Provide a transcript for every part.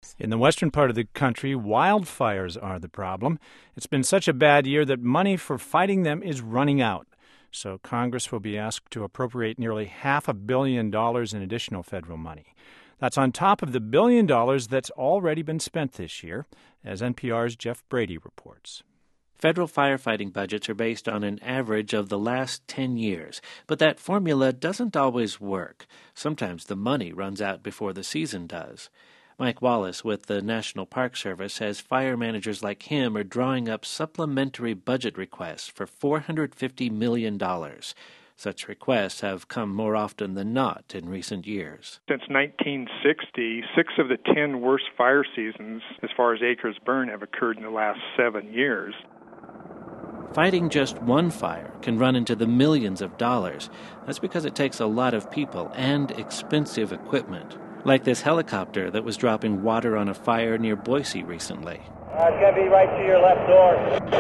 In the western part of the country, wildfires are the problem. It's been such a bad year that money for fighting them is running out. So Congress will be asked to appropriate nearly $500 million in additional federal money. That's on top of the $1 billion that's already been spent this year, as NPR's Jeff Brady reports. Federal firefighting budgets are based on an average of the last 10 years, but that formula doesn't always work. Sometimes the money runs out before the season does. Mike Wallace with the National Park Service says fire managers like him are drawing up supplementary budget requests for $450 million. Such requests have come more often than not in recent years. Since 1960, 6 of the 10 worst fire seasons, as far as acres burned, have occurred in the last 7 years. Fighting just one fire can run into the millions of dollars. That's because it takes a lot of people and expensive equipment, like this helicopter that was dropping water on a fire near Boise recently. It's going to be right to your left door.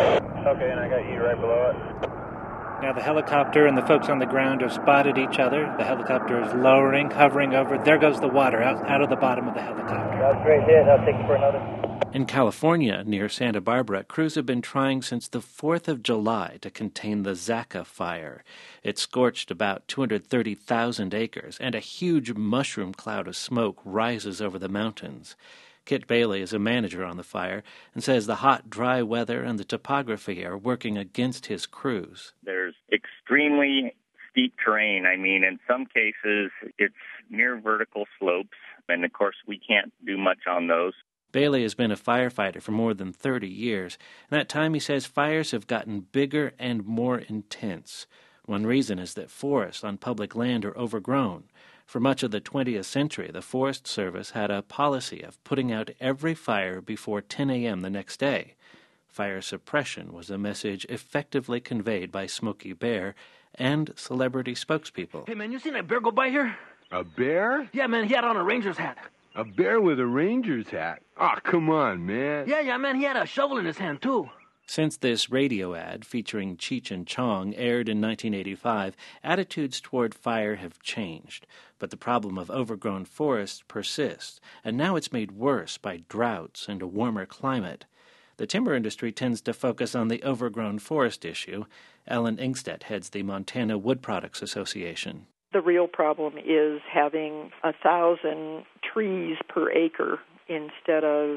Okay, and I got you right below it. Now the helicopter and the folks on the ground have spotted each other. The helicopter is lowering, hovering over. There goes the water out of the bottom of the helicopter. That's a great hit. I'll take you for another. In California, near Santa Barbara, crews have been trying since the 4th of July to contain the Zaca fire. It scorched about 230,000 acres, and a huge mushroom cloud of smoke rises over the mountains. Kit Bailey is a manager on the fire and says the hot, dry weather and the topography are working against his crews. There's extremely steep terrain. In some cases, it's near vertical slopes, and of course, we can't do much on those. Bailey has been a firefighter for more than 30 years. In that time, he says fires have gotten bigger and more intense. One reason is that forests on public land are overgrown. For much of the 20th century, the Forest Service had a policy of putting out every fire before 10 a.m. the next day. Fire suppression was a message effectively conveyed by Smokey Bear and celebrity spokespeople. Hey, man, you seen that bear go by here? A bear? Yeah, man, he had on a ranger's hat. A bear with a ranger's hat? Oh, come on, man. Yeah, man, he had a shovel in his hand, too. Since this radio ad featuring Cheech and Chong aired in 1985, attitudes toward fire have changed. But the problem of overgrown forests persists, and now it's made worse by droughts and a warmer climate. The timber industry tends to focus on the overgrown forest issue. Ellen Ingstedt heads the Montana Wood Products Association. The real problem is having 1,000 trees per acre instead of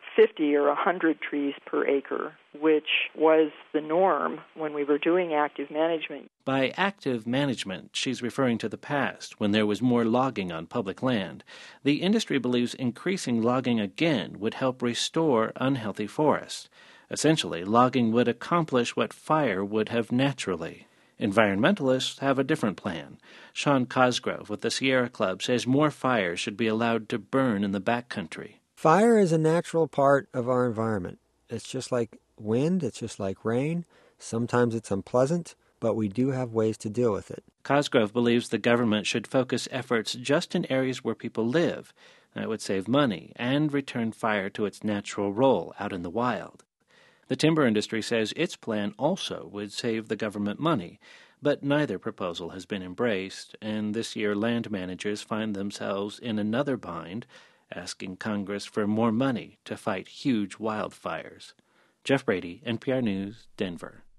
50 or 100 trees per acre, which was the norm when we were doing active management. By active management, she's referring to the past, when there was more logging on public land. The industry believes increasing logging again would help restore unhealthy forests. Essentially, logging would accomplish what fire would have naturally. Environmentalists have a different plan. Sean Cosgrove with the Sierra Club says more fires should be allowed to burn in the backcountry. Fire is a natural part of our environment. It's just like wind, it's just like rain. Sometimes it's unpleasant, but we do have ways to deal with it. Cosgrove believes the government should focus efforts just in areas where people live. That would save money and return fire to its natural role out in the wild. The timber industry says its plan also would save the government money, but neither proposal has been embraced, and this year land managers find themselves in another bind, asking Congress for more money to fight huge wildfires. Jeff Brady, NPR News, Denver.